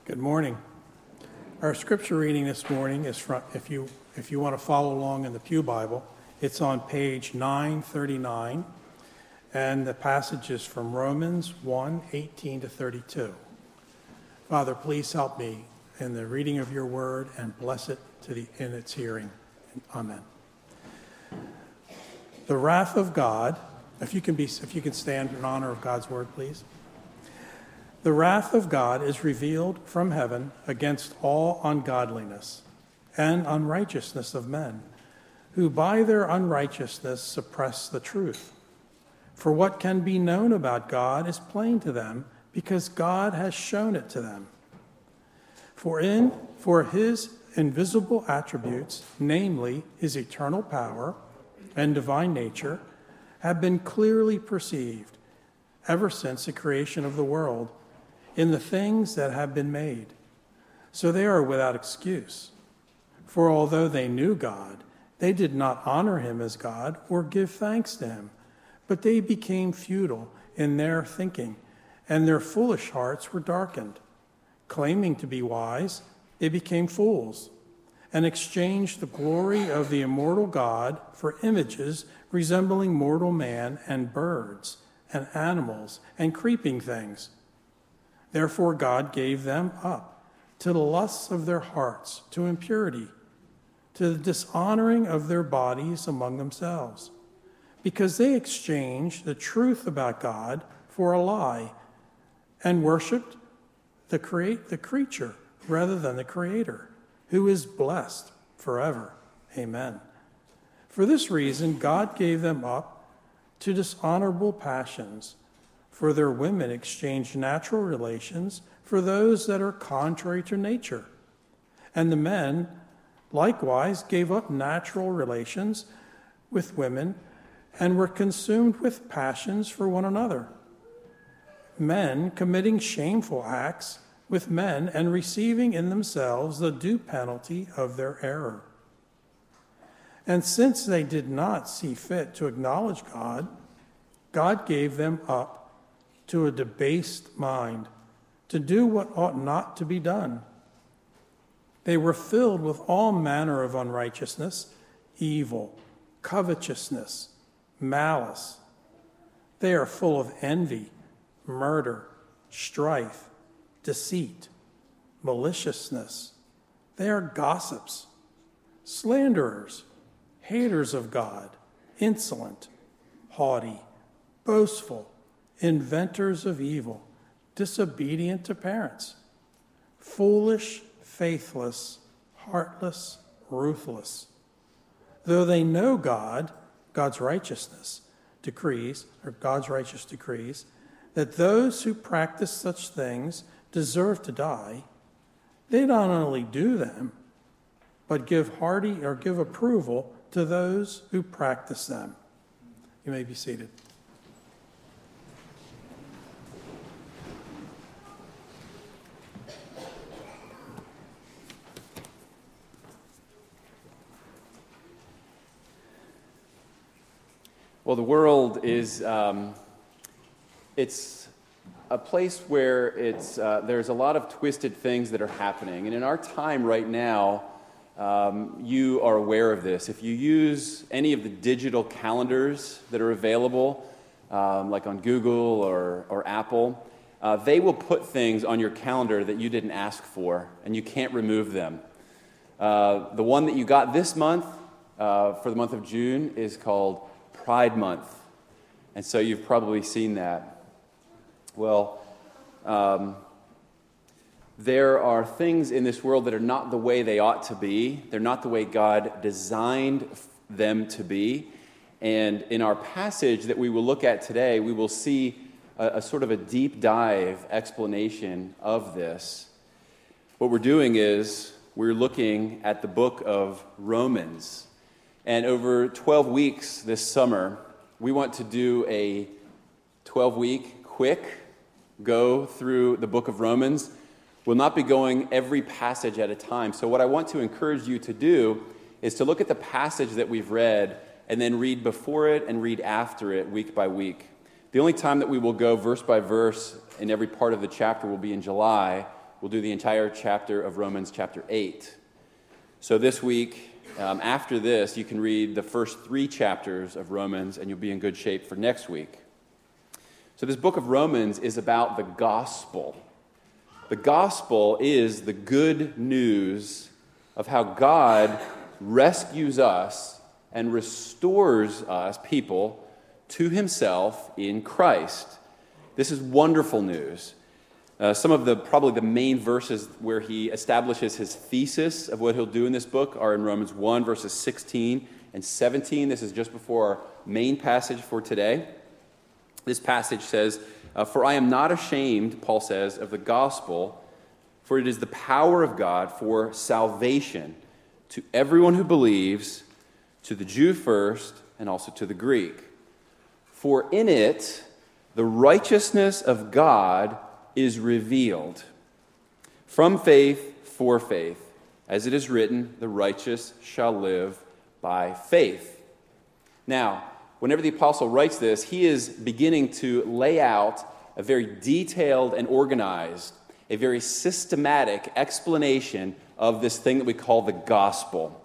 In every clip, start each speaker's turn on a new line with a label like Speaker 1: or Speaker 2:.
Speaker 1: Good morning. Our scripture reading this morning is from, if you want to follow along in the Pew Bible, it's on page 939, and the passage is from Romans 1:18 to 32. Father, please help me in the reading of your word and bless it in its hearing. Amen. The wrath of God, if you can stand in honor of God's word, please. The wrath of God is revealed from heaven against all ungodliness and unrighteousness of men, who by their unrighteousness suppress the truth. For what can be known about God is plain to them, because God has shown it to them. For his invisible attributes, namely his eternal power and divine nature, have been clearly perceived ever since the creation of the world in the things that have been made. So they are without excuse. For although they knew God, they did not honor him as God or give thanks to him, but they became futile in their thinking, and their foolish hearts were darkened. Claiming to be wise, they became fools, and exchanged the glory of the immortal God for images resembling mortal man and birds and animals and creeping things. Therefore God gave them up to the lusts of their hearts, to impurity, to the dishonoring of their bodies among themselves, because they exchanged the truth about God for a lie and worshipped the creature rather than the Creator, who is blessed forever. Amen. For this reason, God gave them up to dishonorable passions. For their women exchanged natural relations for those that are contrary to nature. And the men likewise gave up natural relations with women and were consumed with passions for one another. Men committing shameful acts with men and receiving in themselves the due penalty of their error. And since they did not see fit to acknowledge God, God gave them up to a debased mind, to do what ought not to be done. They were filled with all manner of unrighteousness, evil, covetousness, malice. They are full of envy, murder, strife, deceit, maliciousness. They are gossips, slanderers, haters of God, insolent, haughty, boastful, inventors of evil, disobedient to parents, foolish, faithless, heartless, ruthless. Though they know God's righteous decrees, that those who practice such things deserve to die, they not only do them, but give approval to those who practice them. You may be seated.
Speaker 2: Well, the world is, it's a place where there's a lot of twisted things that are happening. And in our time right now, you are aware of this. If you use any of the digital calendars that are available, like on Google or Apple, they will put things on your calendar that you didn't ask for, and you can't remove them. The one that you got this month, for the month of June, is called Pride Month, and so you've probably seen that. Well, there are things in this world that are not the way they ought to be. They're not the way God designed them to be. And in our passage that we will look at today, we will see a sort of a deep dive explanation of this. What we're doing is we're looking at the book of Romans. And over 12 weeks this summer, we want to do a 12-week quick go through the book of Romans. We'll not be going every passage at a time. So what I want to encourage you to do is to look at the passage that we've read and then read before it and read after it week by week. The only time that we will go verse by verse in every part of the chapter will be in July, we'll do the entire chapter of Romans chapter 8. So this week, after this, you can read the first 3 chapters of Romans, and you'll be in good shape for next week. So this book of Romans is about the gospel. The gospel is the good news of how God rescues us and restores us, people, to himself in Christ. This is wonderful news. Some of probably the main verses where he establishes his thesis of what he'll do in this book are in Romans 1, verses 16 and 17. This is just before our main passage for today. This passage says, "For I am not ashamed," Paul says, "of the gospel, for it is the power of God for salvation to everyone who believes, to the Jew first, and also to the Greek. For in it the righteousness of God is revealed, from faith for faith, as it is written, the righteous shall live by faith." Now, whenever the apostle writes this, he is beginning to lay out a very detailed and organized, a very systematic explanation of this thing that we call the gospel.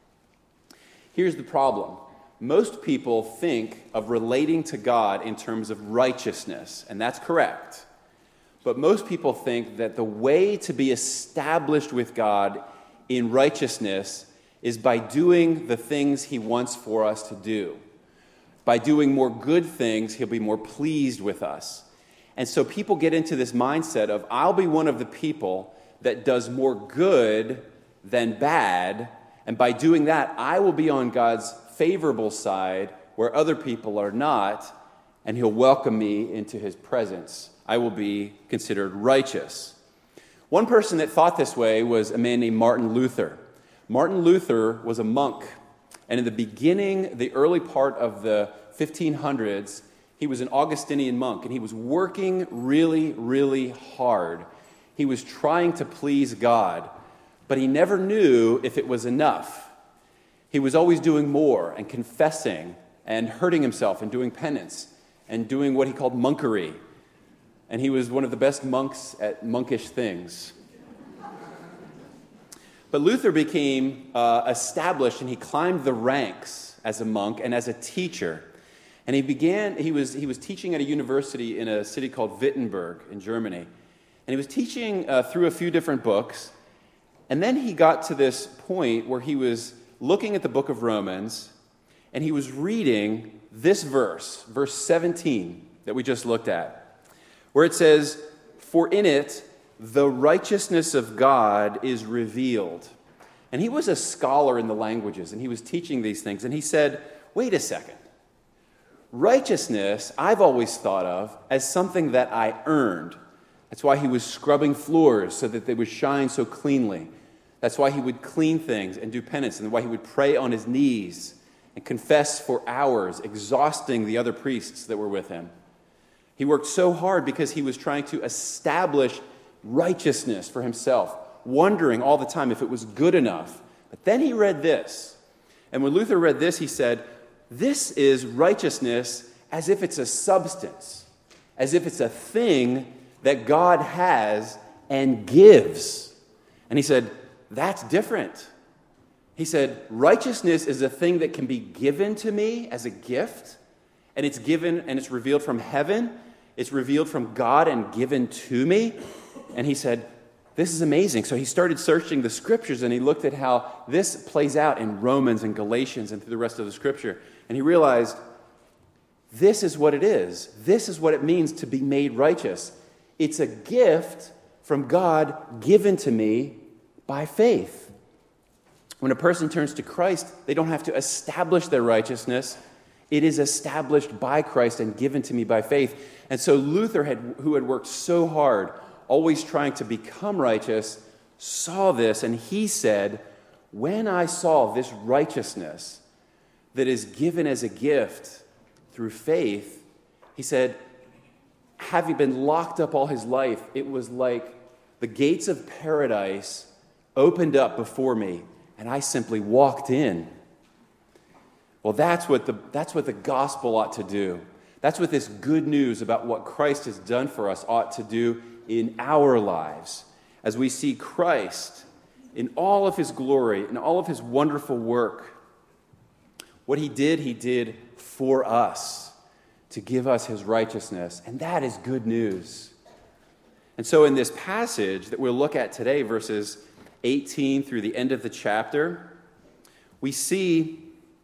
Speaker 2: Here's the problem. Most people think of relating to God in terms of righteousness, and that's correct. But most people think that the way to be established with God in righteousness is by doing the things he wants for us to do. By doing more good things, he'll be more pleased with us. And so people get into this mindset of, I'll be one of the people that does more good than bad, and by doing that, I will be on God's favorable side where other people are not, and he'll welcome me into his presence. I will be considered righteous. One person that thought this way was a man named Martin Luther. Martin Luther was a monk, and in the beginning, the early part of the 1500s, he was an Augustinian monk, and he was working really, really hard. He was trying to please God, but he never knew if it was enough. He was always doing more and confessing and hurting himself and doing penance and doing what he called monkery. And he was one of the best monks at monkish things. But Luther became established, and he climbed the ranks as a monk and as a teacher. And he was teaching at a university in a city called Wittenberg in Germany. And he was teaching through a few different books. And then he got to this point where he was looking at the book of Romans, and he was reading this verse 17 that we just looked at, where it says, "For in it the righteousness of God is revealed." And he was a scholar in the languages, and he was teaching these things. And he said, wait a second. Righteousness, I've always thought of as something that I earned. That's why he was scrubbing floors so that they would shine so cleanly. That's why he would clean things and do penance, and why he would pray on his knees and confess for hours, exhausting the other priests that were with him. He worked so hard because he was trying to establish righteousness for himself, wondering all the time if it was good enough. But then he read this. And when Luther read this, he said, this is righteousness as if it's a substance, as if it's a thing that God has and gives. And he said, that's different. He said, righteousness is a thing that can be given to me as a gift, and it's given and it's revealed from heaven. It's revealed from God and given to me. And he said, this is amazing. So he started searching the scriptures, and he looked at how this plays out in Romans and Galatians and through the rest of the scripture. And he realized, this is what it is. This is what it means to be made righteous. It's a gift from God given to me by faith. When a person turns to Christ, they don't have to establish their righteousness. It is established by Christ and given to me by faith. And so Luther, who had worked so hard, always trying to become righteous, saw this, and he said, when I saw this righteousness that is given as a gift through faith, he said, having been locked up all his life, it was like the gates of paradise opened up before me, and I simply walked in. Well, that's what the gospel ought to do. That's what this good news about what Christ has done for us ought to do in our lives. as we see Christ in all of his glory, in all of his wonderful work. What he did for us, to give us his righteousness. And that is good news. And so in this passage that we'll look at today, verses 18 through the end of the chapter, we see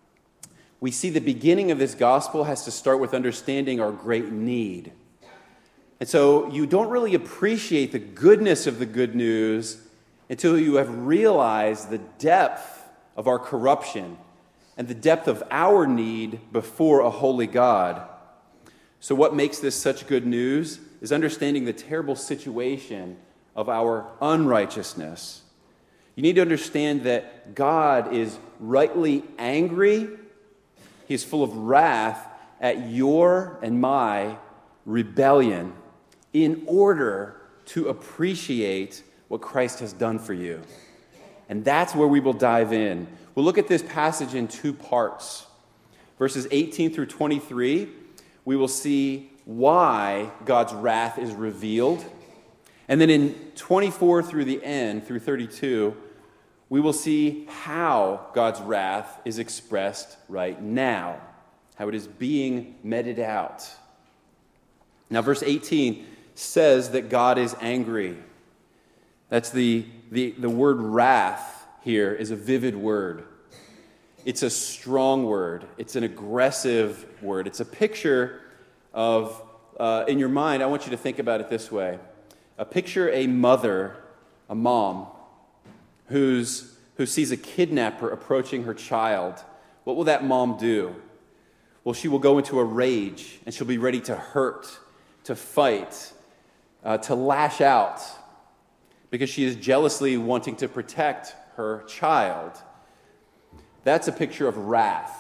Speaker 2: the beginning of this gospel has to start with understanding our great need. And so you don't really appreciate the goodness of the good news until you have realized the depth of our corruption and the depth of our need before a holy God. So what makes this such good news is understanding the terrible situation of our unrighteousness. You need to understand that God is rightly angry. He is full of wrath at your and my rebellion in order to appreciate what Christ has done for you. And that's where we will dive in. We'll look at this passage in two parts. Verses 18 through 23, we will see why God's wrath is revealed. And then in 24 through the end, through 32, we will see how God's wrath is expressed right now, how it is being meted out. Now, verse 18 says that God is angry. That's the word wrath here is a vivid word. It's a strong word. It's an aggressive word. It's a picture of, in your mind, I want you to think about it this way. Picture a mother, a mom, who sees a kidnapper approaching her child. What will that mom do? Well, she will go into a rage, and she'll be ready to hurt, to fight, to lash out, because she is jealously wanting to protect her child. That's a picture of wrath.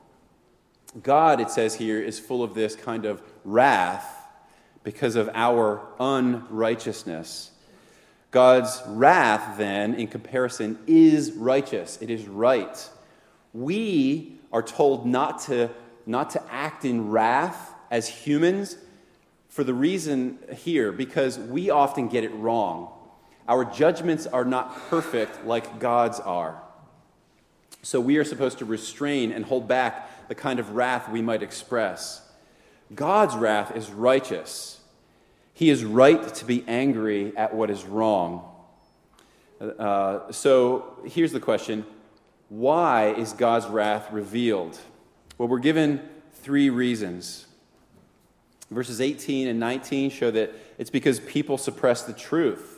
Speaker 2: God, it says here, is full of this kind of wrath because of our unrighteousness. God's wrath, then, in comparison, is righteous. It is right. We are told not to act in wrath as humans for the reason here, because we often get it wrong. Our judgments are not perfect like God's are. So we are supposed to restrain and hold back the kind of wrath we might express. God's wrath is righteous. He is right to be angry at what is wrong. So here's the question. Why is God's wrath revealed? Well, we're given three reasons. Verses 18 and 19 show that it's because people suppress the truth.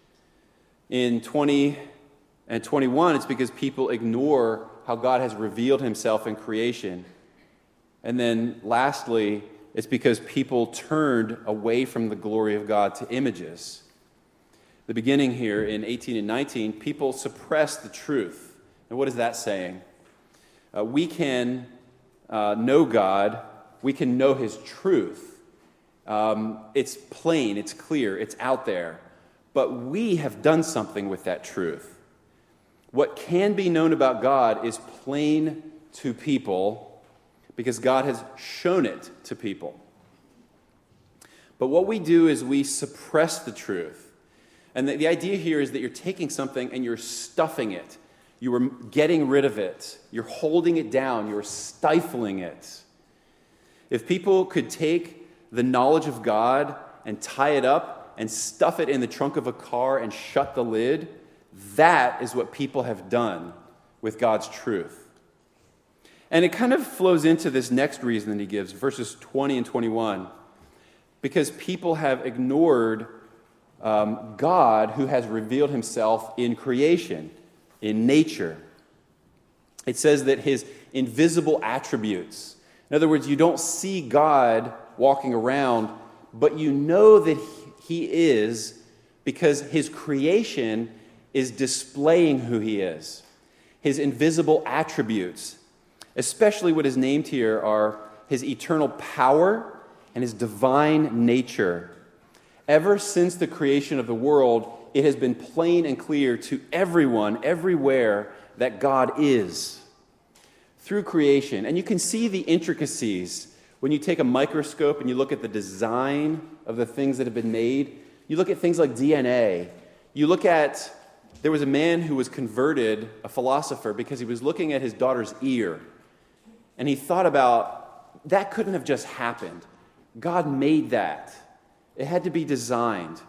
Speaker 2: In 20 and 21, it's because people ignore how God has revealed himself in creation. And then lastly, it's because people turned away from the glory of God to images. The beginning here in 18 and 19, people suppress the truth. And what is that saying? We can know God. We can know his truth. It's plain, it's clear, it's out there. But we have done something with that truth. What can be known about God is plain to people because God has shown it to people. But what we do is we suppress the truth. And the idea here is that you're taking something and you're stuffing it. You are getting rid of it. You're holding it down. You're stifling it. If people could take the knowledge of God and tie it up and stuff it in the trunk of a car and shut the lid, that is what people have done with God's truth. And it kind of flows into this next reason that he gives, verses 20 and 21. Because people have ignored God who has revealed himself in creation, in nature. It says that his invisible attributes. In other words, you don't see God walking around, but you know that he is because his creation is displaying who he is. His invisible attributes, especially what is named here, are his eternal power and his divine nature. Ever since the creation of the world, it has been plain and clear to everyone, everywhere, that God is. Through creation. And you can see the intricacies when you take a microscope and you look at the design of the things that have been made. You look at things like DNA. You look at, there was a man who was converted, a philosopher, because he was looking at his daughter's ear. And he thought about, that couldn't have just happened. God made that. It had to be designed.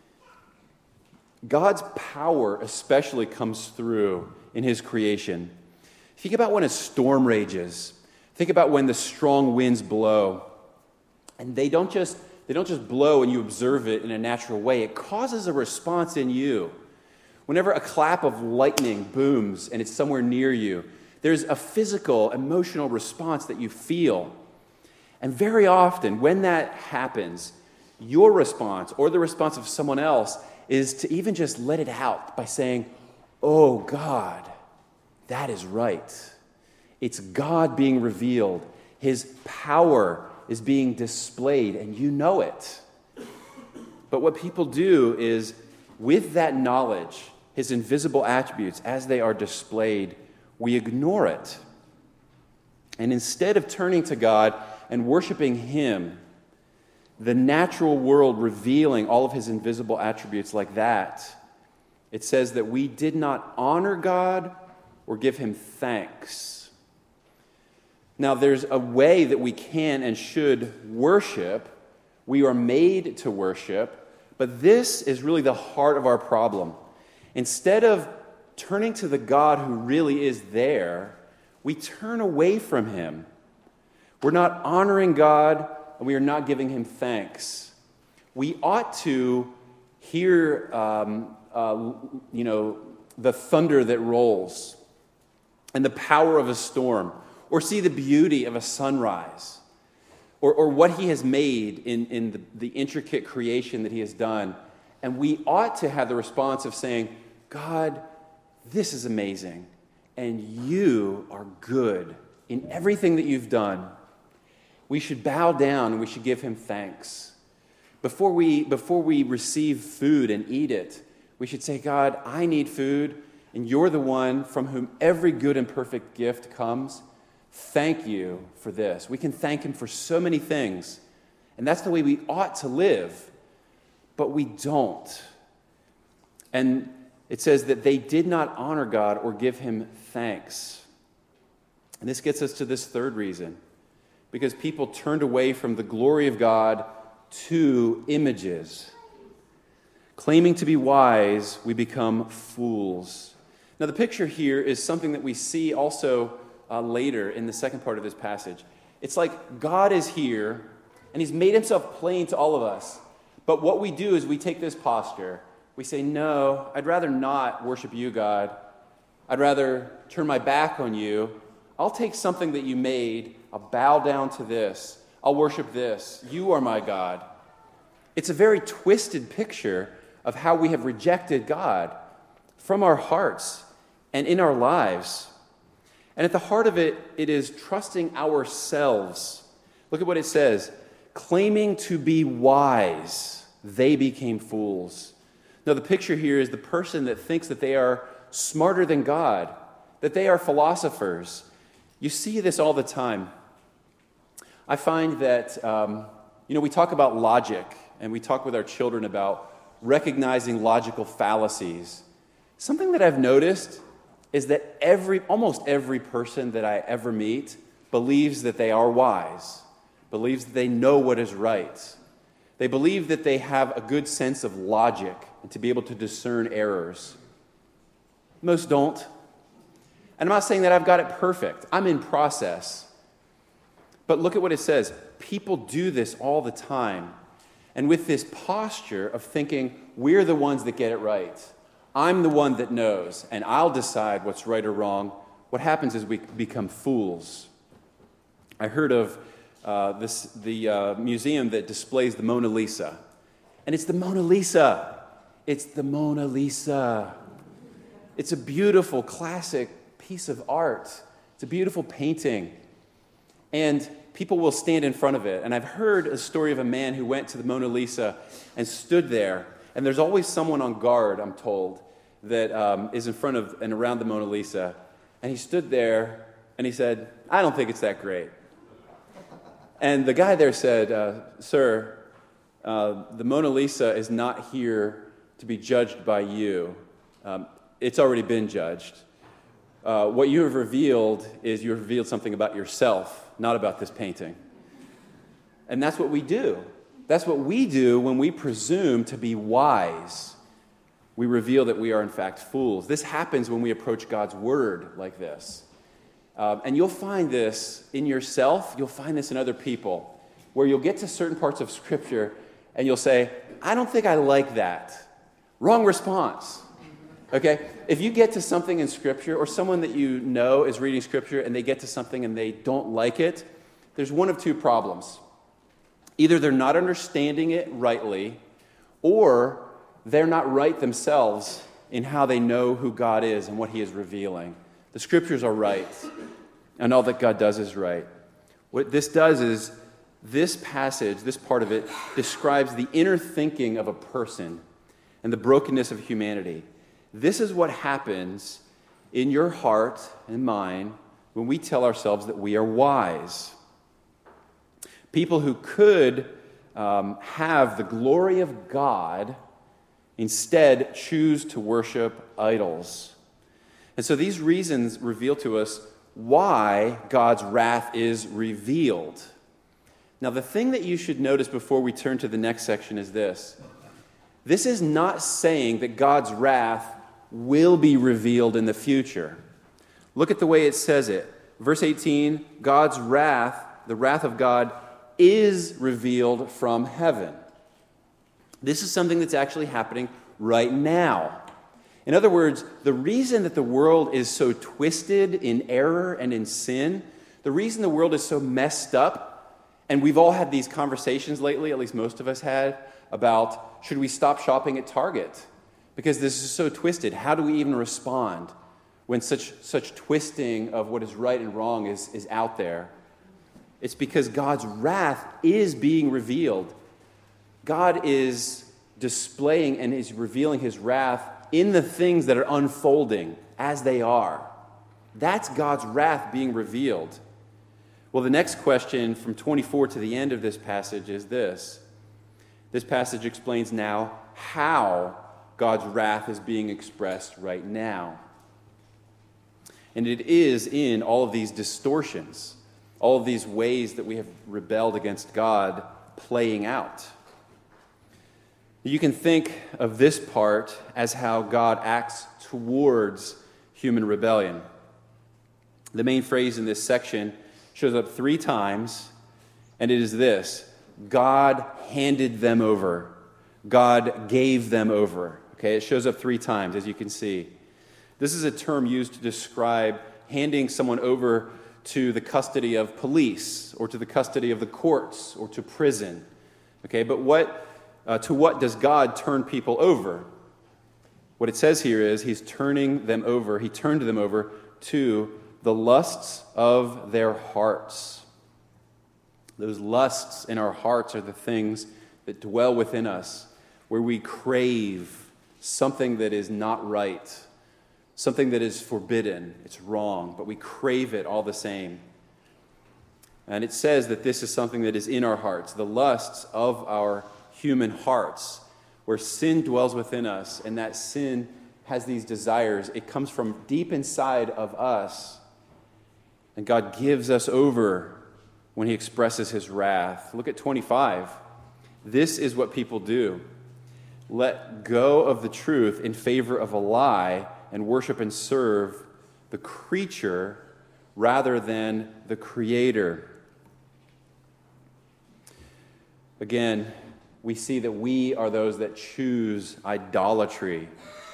Speaker 2: God's power especially comes through in his creation. Think about when a storm rages. Think about when the strong winds blow. And they don't just blow and you observe it in a natural way. It causes a response in you. Whenever a clap of lightning booms and it's somewhere near you, there's a physical, emotional response that you feel. And very often, when that happens, your response or the response of someone else is to even just let it out by saying, "Oh God, that is right." It's God being revealed. His power is being displayed, and you know it. But what people do is, with that knowledge, his invisible attributes, as they are displayed, we ignore it. And instead of turning to God and worshiping him, the natural world revealing all of his invisible attributes like that, it says that we did not honor God or give him thanks. Now, there's a way that we can and should worship. We are made to worship, but this is really the heart of our problem. Instead of turning to the God who really is there, we turn away from him. We're not honoring God, and we are not giving him thanks. We ought to hear, the thunder that rolls and the power of a storm, or see the beauty of a sunrise, or what he has made in the intricate creation that he has done. And we ought to have the response of saying, "God, this is amazing, and you are good in everything that you've done." We should bow down and we should give him thanks. Before we receive food and eat it, we should say, "God, I need food, and you're the one from whom every good and perfect gift comes. Thank you for this." We can thank him for so many things, and that's the way we ought to live, but we don't. And it says that they did not honor God or give him thanks. And this gets us to this third reason. Because people turned away from the glory of God to images. Claiming to be wise, we become fools. Now, the picture here is something that we see also later in the second part of this passage. It's like God is here, and he's made himself plain to all of us. But what we do is we take this posture. We say, "No, I'd rather not worship you, God. I'd rather turn my back on you. I'll take something that you made. I'll bow down to this. I'll worship this. You are my God." It's a very twisted picture of how we have rejected God from our hearts and in our lives. And at the heart of it, it is trusting ourselves. Look at what it says. Claiming to be wise, they became fools. Now, the picture here is the person that thinks that they are smarter than God, that they are philosophers. You see this all the time. I find that, we talk about logic, and we talk with our children about recognizing logical fallacies. Something that I've noticed is that almost every person that I ever meet believes that they are wise, believes that they know what is right. They believe that they have a good sense of logic and to be able to discern errors. Most don't. And I'm not saying that I've got it perfect. I'm in process. But look at what it says. People do this all the time. And with this posture of thinking, we're the ones that get it right. I'm the one that knows, and I'll decide what's right or wrong. What happens is we become fools. I heard of the museum that displays the Mona Lisa. And it's the Mona Lisa. It's the Mona Lisa. It's a beautiful, classic piece of art. It's a beautiful painting. And people will stand in front of it. And I've heard a story of a man who went to the Mona Lisa and stood there. And there's always someone on guard, I'm told, that is in front of and around the Mona Lisa. And he stood there and he said, "I don't think it's that great." And the guy there said, "Sir, the Mona Lisa is not here to be judged by you. It's already been judged. What you have revealed is you have revealed something about yourself, not about this painting. And that's what we do. That's what we do when we presume to be wise. We reveal that we are in fact fools. This happens when we approach God's word like this. And you'll find this in yourself. You'll find this in other people, where you'll get to certain parts of Scripture and you'll say, I don't think I like that. Wrong response. Okay? If you get to something in Scripture, or someone that you know is reading Scripture and they get to something and they don't like it, there's one of two problems. Either they're not understanding it rightly, or they're not right themselves in how they know who God is and what He is revealing. The Scriptures are right, and all that God does is right. What this does is, this passage, this part of it, describes the inner thinking of a person and the brokenness of humanity. This is what happens in your heart and mine when we tell ourselves that we are wise. People who could have the glory of God instead choose to worship idols. And so these reasons reveal to us why God's wrath is revealed. Now, the thing that you should notice before we turn to the next section is this. This is not saying that God's wrath will be revealed in the future. Look at the way it says it. Verse 18, God's wrath, the wrath of God, is revealed from heaven. This is something that's actually happening right now. In other words, the reason that the world is so twisted in error and in sin, the reason the world is so messed up, and we've all had these conversations lately, at least most of us had, about should we stop shopping at Target? Because this is so twisted. How do we even respond when such twisting of what is right and wrong is out there? It's because God's wrath is being revealed. God is displaying and is revealing His wrath in the things that are unfolding as they are. That's God's wrath being revealed. Well, the next question from 24 to the end of this passage is this. This passage explains now how God's wrath is being expressed right now. And it is in all of these distortions, all of these ways that we have rebelled against God playing out. You can think of this part as how God acts towards human rebellion. The main phrase in this section shows up 3 times, and it is this: God handed them over. God gave them over. Okay, it shows up 3 times, as you can see. This is a term used to describe handing someone over to the custody of police, or to the custody of the courts, or to prison. Okay, but to what does God turn people over? What it says here is He's turning them over. He turned them over to the lusts of their hearts. Those lusts in our hearts are the things that dwell within us, where we crave something that is not right, something that is forbidden, it's wrong, but we crave it all the same. And it says that this is something that is in our hearts, the lusts of our human hearts, where sin dwells within us, and that sin has these desires. It comes from deep inside of us, and God gives us over when He expresses His wrath. Look at 25. This is what people do. Let go of the truth in favor of a lie and worship and serve the creature rather than the Creator. Again, we see that we are those that choose idolatry.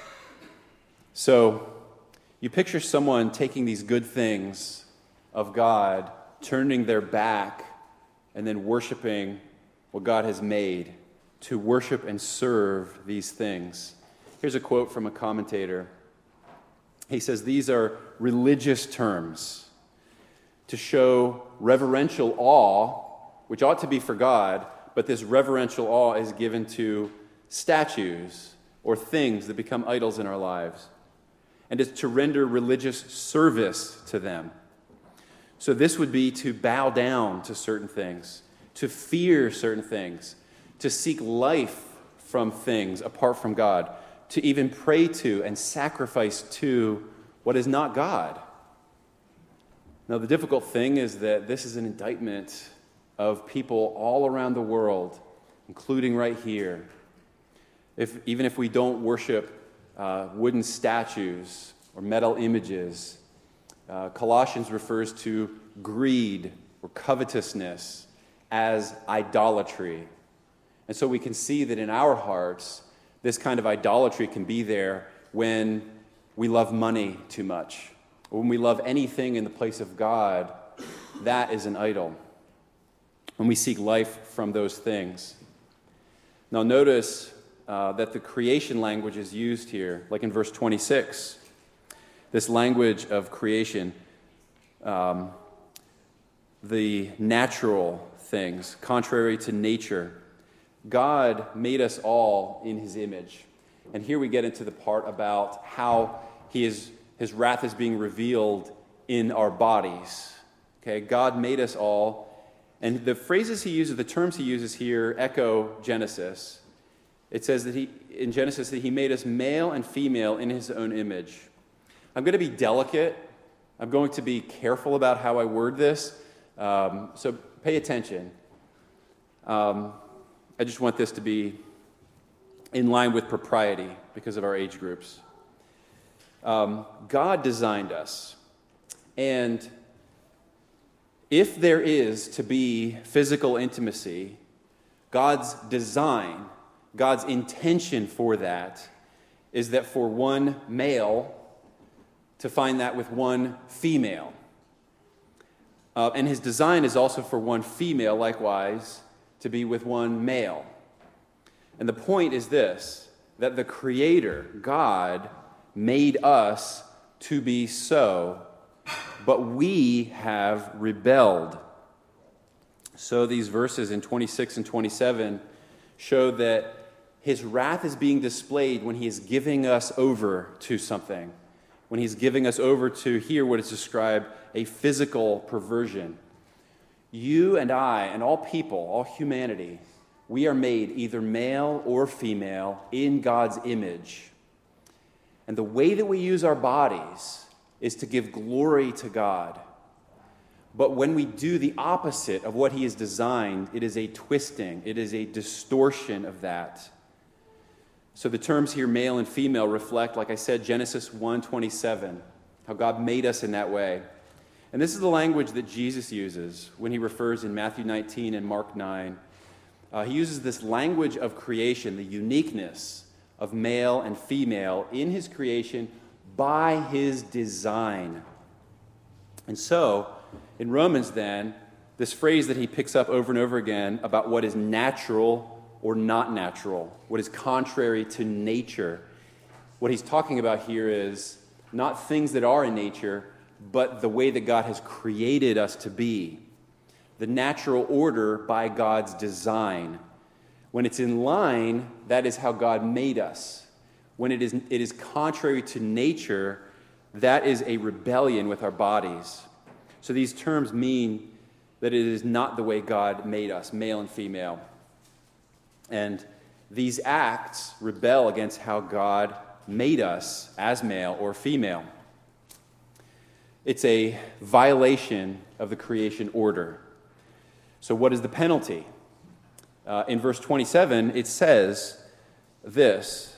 Speaker 2: So, you picture someone taking these good things of God, turning their back, and then worshiping what God has made, to worship and serve these things. Here's a quote from a commentator. He says, "These are religious terms to show reverential awe, which ought to be for God, but this reverential awe is given to statues or things that become idols in our lives, and it's to render religious service to them. So this would be to bow down to certain things, to fear certain things, to seek life from things apart from God, to even pray to and sacrifice to what is not God. Now, the difficult thing is that this is an indictment of people all around the world, including right here. Even if we don't worship wooden statues or metal images, Colossians refers to greed or covetousness as idolatry. And so we can see that in our hearts, this kind of idolatry can be there when we love money too much. When we love anything in the place of God, that is an idol. When we seek life from those things. Now notice that the creation language is used here, like in verse 26. This language of creation, the natural things, contrary to nature. God made us all in his image. And here we get into the part about how his wrath is being revealed in our bodies. Okay, God made us all. And the phrases he uses, the terms he uses here, echo Genesis. It says that in Genesis that he made us male and female in his own image. I'm going to be delicate. I'm going to be careful about how I word this. So pay attention. I just want this to be in line with propriety because of our age groups. God designed us. And if there is to be physical intimacy, God's design, God's intention for that is that for one male to find that with one female. And his design is also for one female, likewise, to be with one male. And the point is this, that the Creator, God, made us to be so, but we have rebelled. So these verses in 26 and 27 show that his wrath is being displayed when he is giving us over to something, when he's giving us over to, here what is described, a physical perversion. You and I and all people, all humanity, we are made either male or female in God's image. And the way that we use our bodies is to give glory to God. But when we do the opposite of what he has designed, it is a twisting, it is a distortion of that. So the terms here, male and female, reflect, like I said, Genesis 1:27, how God made us in that way. And this is the language that Jesus uses when he refers in Matthew 19 and Mark 9. He uses this language of creation, the uniqueness of male and female in his creation by his design. And so, in Romans then, this phrase that he picks up over and over again about what is natural or not natural, what is contrary to nature, what he's talking about here is not things that are in nature, but the way that God has created us to be. The natural order by God's design. When it's in line, that is how God made us. When it is contrary to nature, that is a rebellion with our bodies. So these terms mean that it is not the way God made us, male and female. And these acts rebel against how God made us as male or female. It's a violation of the creation order. So what is the penalty? In verse 27, it says this,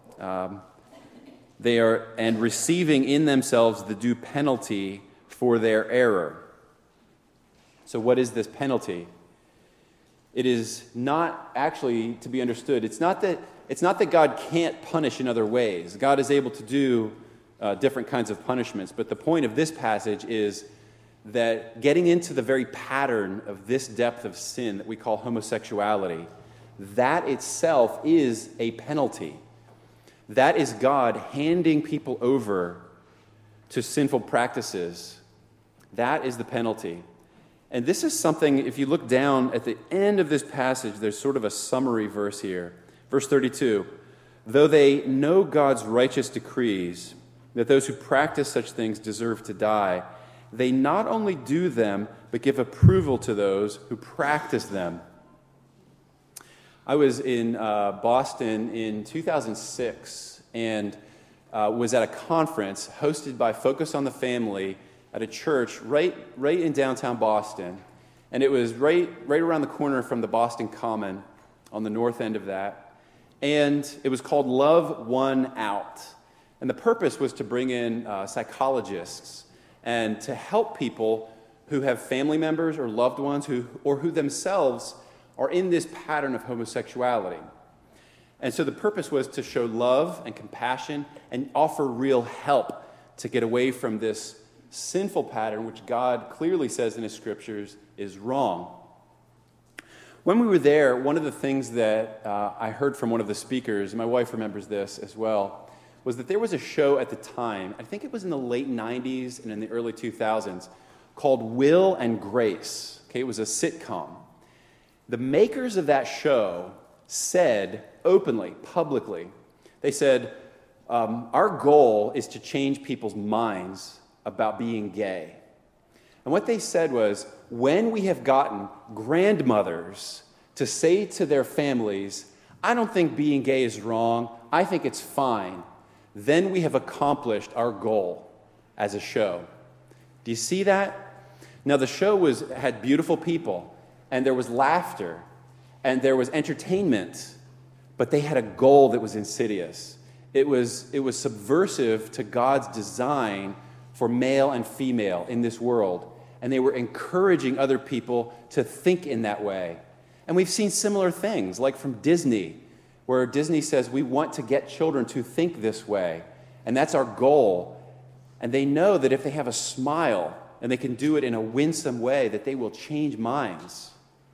Speaker 2: they are, and receiving in themselves the due penalty for their error. So what is this penalty? It is not actually to be understood. It's not that God can't punish in other ways. God is able to do different kinds of punishments. But the point of this passage is that getting into the very pattern of this depth of sin that we call homosexuality, that itself is a penalty. That is God handing people over to sinful practices. That is the penalty. And this is something, if you look down at the end of this passage, there's sort of a summary verse here. Verse 32, though they know God's righteous decrees, that those who practice such things deserve to die, they not only do them, but give approval to those who practice them. I was in Boston in 2006 and was at a conference hosted by Focus on the Family at a church right in downtown Boston. And it was right around the corner from the Boston Common on the north end of that. And it was called Love One Out. And the purpose was to bring in psychologists and to help people who have family members or loved ones who themselves are in this pattern of homosexuality. And so the purpose was to show love and compassion and offer real help to get away from this sinful pattern, which God clearly says in His scriptures is wrong. When we were there, one of the things that I heard from one of the speakers, and my wife remembers this as well, was that there was a show at the time, I think it was in the late 90s and in the early 2000s, called Will and Grace. Okay, it was a sitcom. The makers of that show said openly, publicly, they said, our goal is to change people's minds about being gay. And what they said was, when we have gotten grandmothers to say to their families, I don't think being gay is wrong, I think it's fine, then we have accomplished our goal as a show. Do you see that? Now, the show had beautiful people, and there was laughter, and there was entertainment, but they had a goal that was insidious. It was subversive to God's design for male and female in this world, and they were encouraging other people to think in that way. And we've seen similar things, like from Disney, where Disney says we want to get children to think this way, and that's our goal. And they know that if they have a smile, and they can do it in a winsome way, that they will change minds.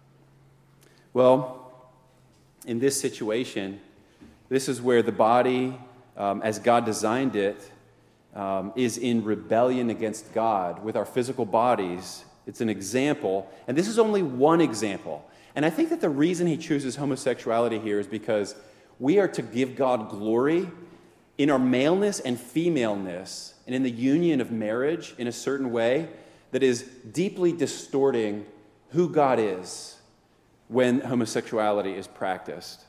Speaker 2: Well, in this situation, this is where the body, as God designed it, is in rebellion against God with our physical bodies. It's an example, and this is only one example. And I think that the reason He chooses homosexuality here is because we are to give God glory in our maleness and femaleness, and in the union of marriage in a certain way that is deeply distorting who God is when homosexuality is practiced.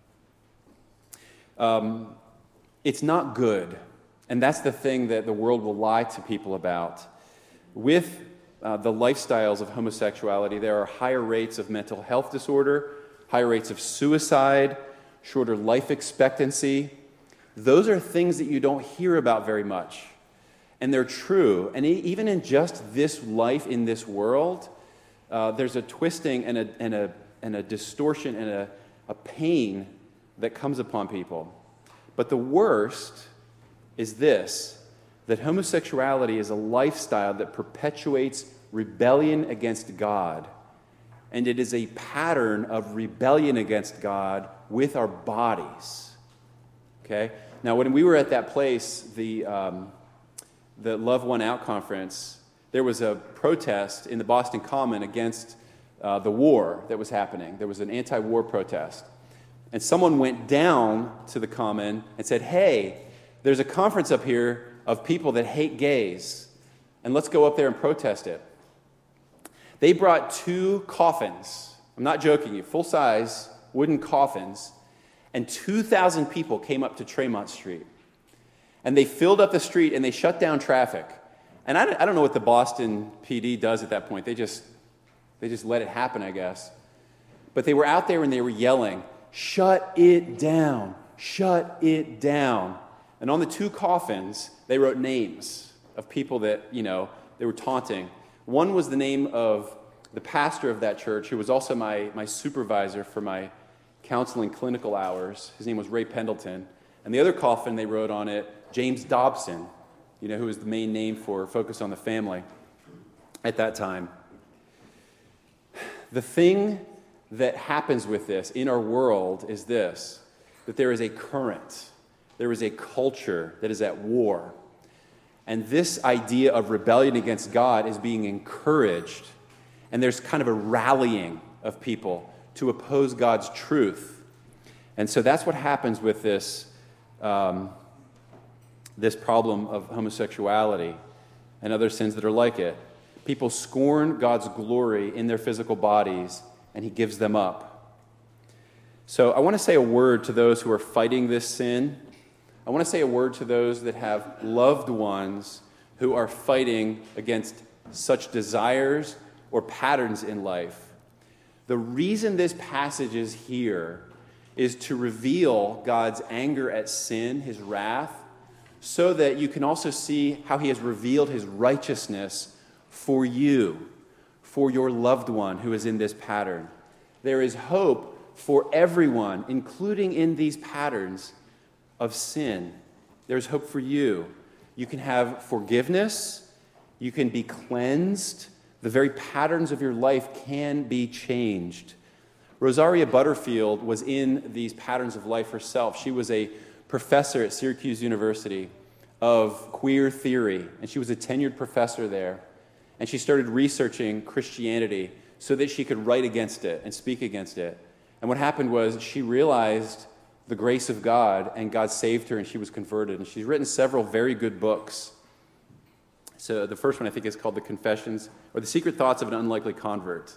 Speaker 2: It's not good, and that's the thing that the world will lie to people about. With the lifestyles of homosexuality, there are higher rates of mental health disorder, higher rates of suicide, shorter life expectancy. Those are things that you don't hear about very much, and they're true. And even in just this life in this world, there's a twisting and a distortion and a pain that comes upon people. But the worst is this, that homosexuality is a lifestyle that perpetuates rebellion against God. And it is a pattern of rebellion against God with our bodies. Okay? Now, when we were at that place, the Love One Out conference, there was a protest in the Boston Common against the war that was happening. There was an anti-war protest. And someone went down to the Common and said, hey, there's a conference up here of people that hate gays, and let's go up there and protest it. They brought 2 coffins. I'm not joking you, full-size wooden coffins, and 2,000 people came up to Tremont Street. And they filled up the street and they shut down traffic. And I don't know what the Boston PD does at that point. They just let it happen, I guess. But they were out there and they were yelling, shut it down, shut it down. And on the 2 coffins, they wrote names of people that, they were taunting. One was the name of the pastor of that church, who was also my supervisor for my counseling clinical hours. His name was Ray Pendleton. And the other coffin, they wrote on it, James Dobson, who was the main name for Focus on the Family at that time. The thing that happens with this in our world is this, that there is a current, there is a culture that is at war. And this idea of rebellion against God is being encouraged. And there's kind of a rallying of people to oppose God's truth. And so that's what happens with this problem of homosexuality and other sins that are like it. People scorn God's glory in their physical bodies, and He gives them up. So I want to say a word to those who are fighting this sin. I want to say a word to those that have loved ones who are fighting against such desires or patterns in life. The reason this passage is here is to reveal God's anger at sin, his wrath, so that you can also see how he has revealed his righteousness for you, for your loved one who is in this pattern. There is hope for everyone, including in these patterns of sin. There's hope for you. You can have forgiveness. You can be cleansed. The very patterns of your life can be changed. Rosaria Butterfield was in these patterns of life herself. She was a professor at Syracuse University of queer theory, and she was a tenured professor there. And she started researching Christianity so that she could write against it and speak against it. And what happened was she realized the grace of God, and God saved her, and she was converted. And she's written several very good books. So the first one, I think, is called The Confessions, or The Secret Thoughts of an Unlikely Convert.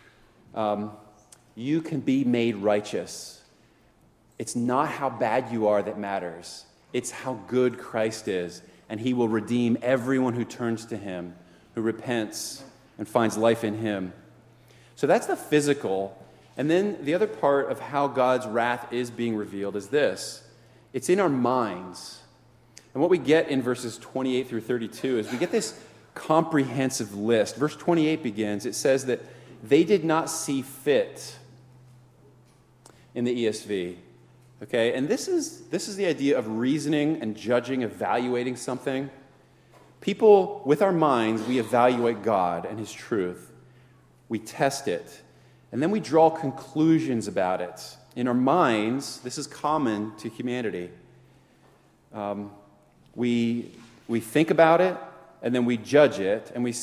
Speaker 2: You can be made righteous. It's not how bad you are that matters. It's how good Christ is, and he will redeem everyone who turns to him, who repents and finds life in him. So that's the physical. And then the other part of how God's wrath is being revealed is this. It's in our minds. And what we get in verses 28 through 32 is we get this comprehensive list. Verse 28 begins, it says that they did not see fit in the ESV. Okay, and this is the idea of reasoning and judging, evaluating something. People, with our minds, we evaluate God and his truth. We test it. And then we draw conclusions about it. In our minds, this is common to humanity. We think about it, and then we judge it, and we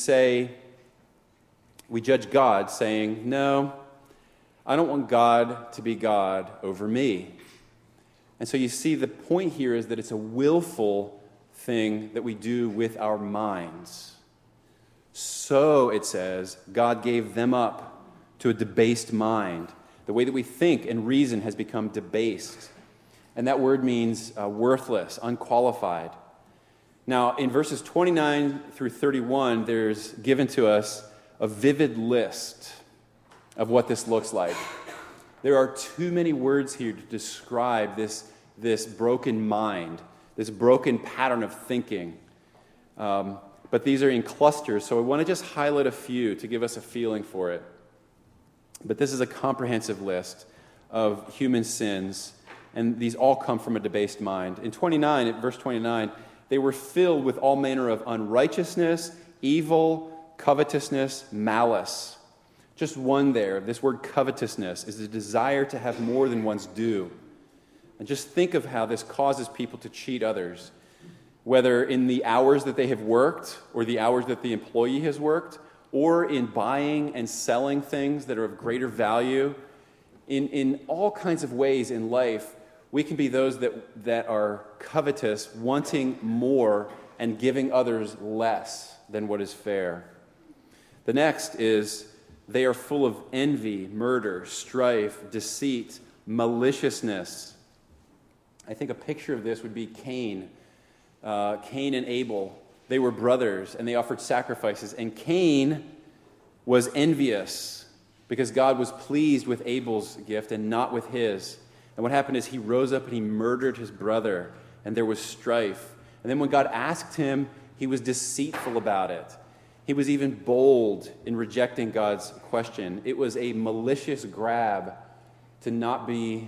Speaker 2: judge God, saying, no, I don't want God to be God over me. And so you see the point here is that it's a willful thing that we do with our minds. So, it says, God gave them up to a debased mind. The way that we think and reason has become debased. And that word means worthless, unqualified. Now, in verses 29 through 31, there's given to us a vivid list of what this looks like. There are too many words here to describe this broken mind, this broken pattern of thinking. But these are in clusters, so I want to just highlight a few to give us a feeling for it. But this is a comprehensive list of human sins, and these all come from a debased mind. In verse 29, they were filled with all manner of unrighteousness, evil, covetousness, malice. Just one there. This word covetousness is the desire to have more than one's due. And just think of how this causes people to cheat others, whether in the hours that they have worked or the hours that the employee has worked, or in buying and selling things that are of greater value. In all kinds of ways in life, we can be those that are covetous, wanting more and giving others less than what is fair. The next is they are full of envy, murder, strife, deceit, maliciousness. I think a picture of this would be Cain. Cain and Abel. They were brothers, and they offered sacrifices. And Cain was envious because God was pleased with Abel's gift and not with his. And what happened is he rose up and he murdered his brother, and there was strife. And then when God asked him, he was deceitful about it. He was even bold in rejecting God's question. It was a malicious grab to not be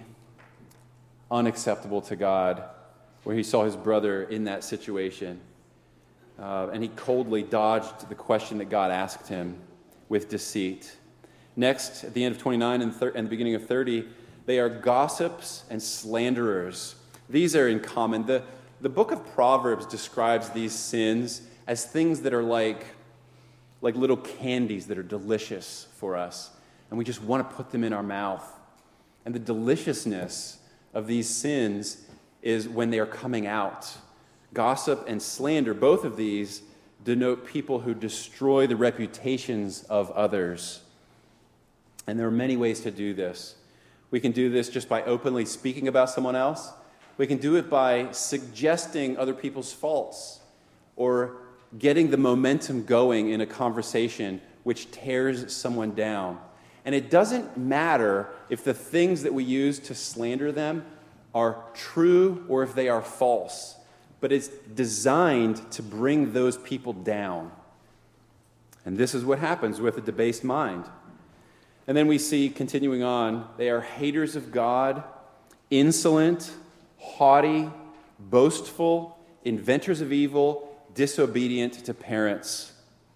Speaker 2: unacceptable to God, where he saw his brother in that situation. And he coldly dodged the question that God asked him with deceit. Next, at the end of 29 and the beginning of 30, they are gossips and slanderers. These are in common. The book of Proverbs describes these sins as things that are like little candies that are delicious for us, and we just want to put them in our mouth. And the deliciousness of these sins is when they are coming out. Gossip and slander, both of these denote people who destroy the reputations of others. And there are many ways to do this. We can do this just by openly speaking about someone else. We can do it by suggesting other people's faults or getting the momentum going in a conversation which tears someone down. And it doesn't matter if the things that we use to slander them are true or if they are false, but it's designed to bring those people down. And this is what happens with a debased mind. And then we see, continuing on, they are haters of God, insolent, haughty, boastful, inventors of evil, disobedient to parents.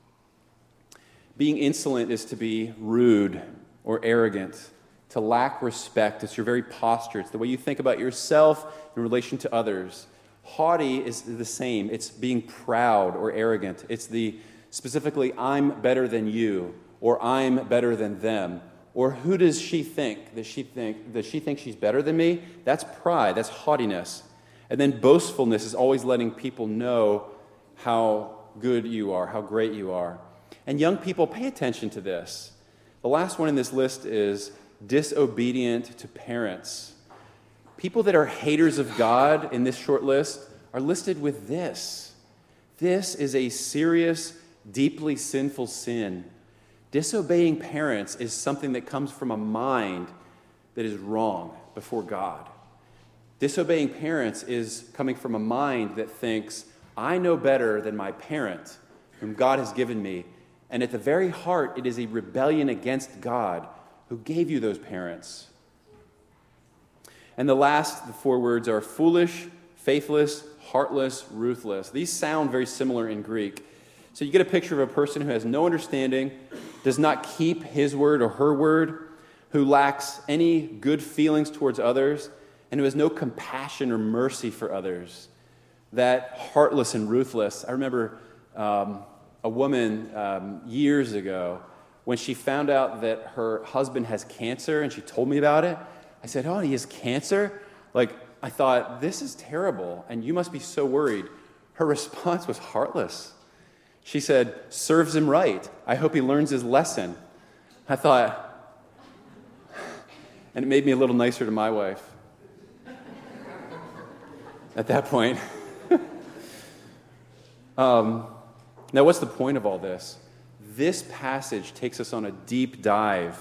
Speaker 2: Being insolent is to be rude or arrogant, to lack respect. It's your very posture. It's the way you think about yourself in relation to others. Haughty is the same. It's being proud or arrogant. It's specifically, I'm better than you, or I'm better than them. Or who does she think? Does she think she's better than me? That's pride. That's haughtiness. And then boastfulness is always letting people know how good you are, how great you are. And young people, pay attention to this. The last one in this list is disobedient to parents. People that are haters of God in this short list are listed with this. This is a serious, deeply sinful sin. Disobeying parents is something that comes from a mind that is wrong before God. Disobeying parents is coming from a mind that thinks, I know better than my parent, whom God has given me. And at the very heart, it is a rebellion against God who gave you those parents. And the four words are foolish, faithless, heartless, ruthless. These sound very similar in Greek. So you get a picture of a person who has no understanding, does not keep his word or her word, who lacks any good feelings towards others, and who has no compassion or mercy for others. That heartless and ruthless. I remember a woman years ago, when she found out that her husband has cancer and she told me about it, I said, oh, he has cancer? I thought, this is terrible, and you must be so worried. Her response was heartless. She said, serves him right. I hope he learns his lesson. I thought, and it made me a little nicer to my wife at that point. Now, what's the point of all this? This passage takes us on a deep dive.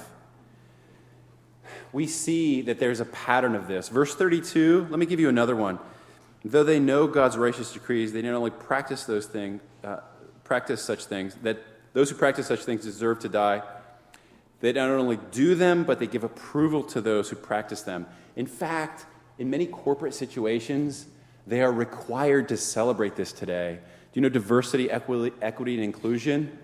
Speaker 2: We see that there's a pattern of this. Verse 32, let me give you another one. Though they know God's righteous decrees, they not only practice such things, that those who practice such things deserve to die. They not only do them, but they give approval to those who practice them. In fact, in many corporate situations, they are required to celebrate this today. Do you know diversity, equity, and inclusion?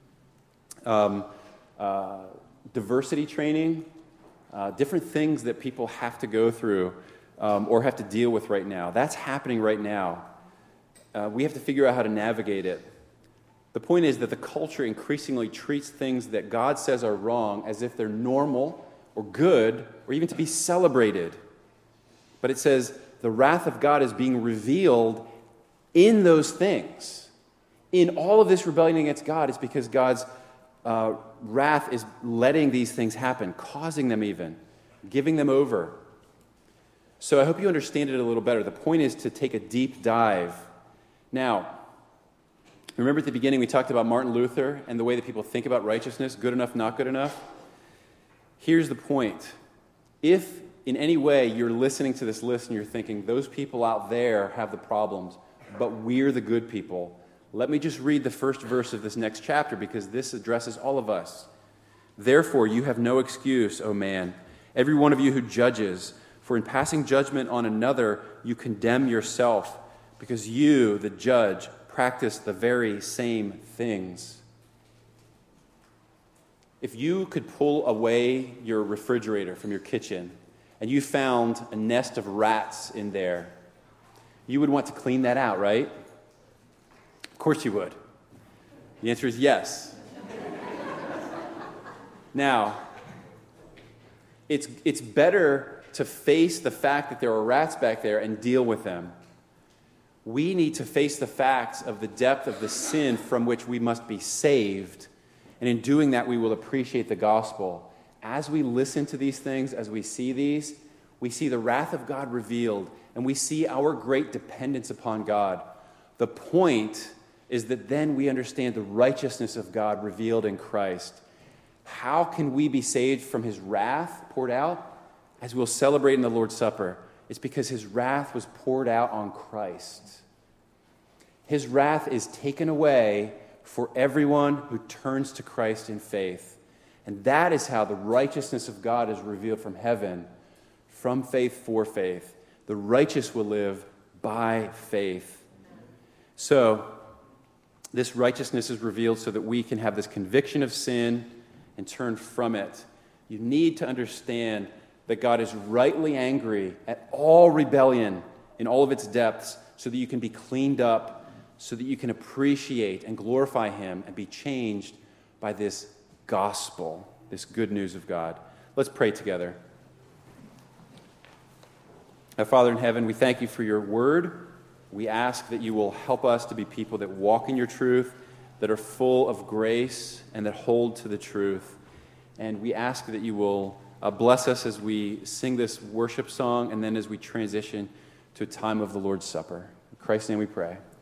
Speaker 2: Diversity training, different things that people have to go through or have to deal with right now. That's happening right now. We have to figure out how to navigate it. The point is that the culture increasingly treats things that God says are wrong as if they're normal or good or even to be celebrated. But it says the wrath of God is being revealed in those things. In all of this rebellion against God, it's because God's wrath is letting these things happen, causing them even, giving them over. So I hope you understand it a little better. The point is to take a deep dive. Now, remember at the beginning we talked about Martin Luther and the way that people think about righteousness, good enough, not good enough? Here's the point. If in any way you're listening to this list and you're thinking, those people out there have the problems, but we're the good people, let me just read the first verse of this next chapter because this addresses all of us. Therefore, you have no excuse, O man, every one of you who judges, for in passing judgment on another, you condemn yourself, because you, the judge, practice the very same things. If you could pull away your refrigerator from your kitchen and you found a nest of rats in there, you would want to clean that out, right? Of course you would. The answer is yes. Now, it's better to face the fact that there are rats back there and deal with them. We need to face the facts of the depth of the sin from which we must be saved. And in doing that, we will appreciate the gospel as we listen to these things, as we see these, we see the wrath of God revealed, and we see our great dependence upon God. The point is that then we understand the righteousness of God revealed in Christ. How can we be saved from his wrath poured out? As we'll celebrate in the Lord's Supper, it's because his wrath was poured out on Christ. His wrath is taken away for everyone who turns to Christ in faith. And that is how the righteousness of God is revealed from heaven, from faith for faith. The righteous will live by faith. So, this righteousness is revealed so that we can have this conviction of sin and turn from it. You need to understand that God is rightly angry at all rebellion in all of its depths so that you can be cleaned up, so that you can appreciate and glorify him and be changed by this gospel, this good news of God. Let's pray together. Our Father in heaven, we thank you for your word. We ask that you will help us to be people that walk in your truth, that are full of grace, and that hold to the truth. And we ask that you will bless us as we sing this worship song and then as we transition to a time of the Lord's Supper. In Christ's name we pray.